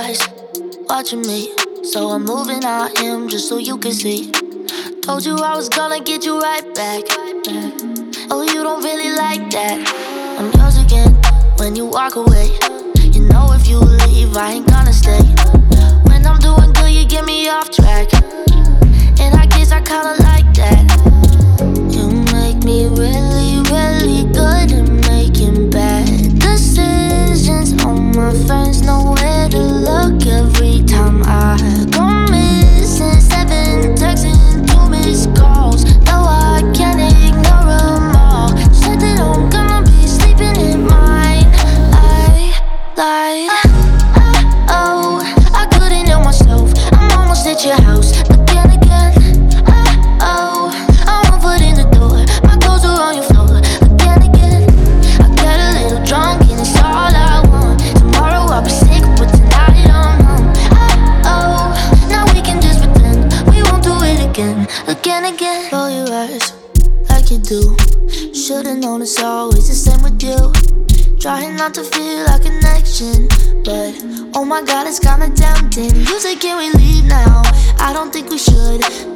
eyes watching me, so I'm moving I am just so you can see. Told you I was gonna get you right back. Oh, you don't really like that. I'm yours again when you walk away. You know if you leave, I ain't gonna stay. When I'm doing good, you get me off track, and I guess I kinda like that. You make me really, really good at making bad decisions. All my friends know where to look every time I go missing. 7 texts and 2 missed calls. No, I can't ignore them all. Said that I'm gonna be sleeping in mine. I lied. Oh, I couldn't help myself. I'm almost at your house again. Oh, I'm 1 foot in the door. My clothes are on your floor again. I got a little drunk and it's all I want. Tomorrow I'll be sick, but tonight I'm home. Oh, now we can just pretend we won't do it again. Roll your eyes like you do. Should've known it's always the same with you. Trying not to feel a connection, but oh my god, it's kinda tempting. You say can we leave now? I don't think we should.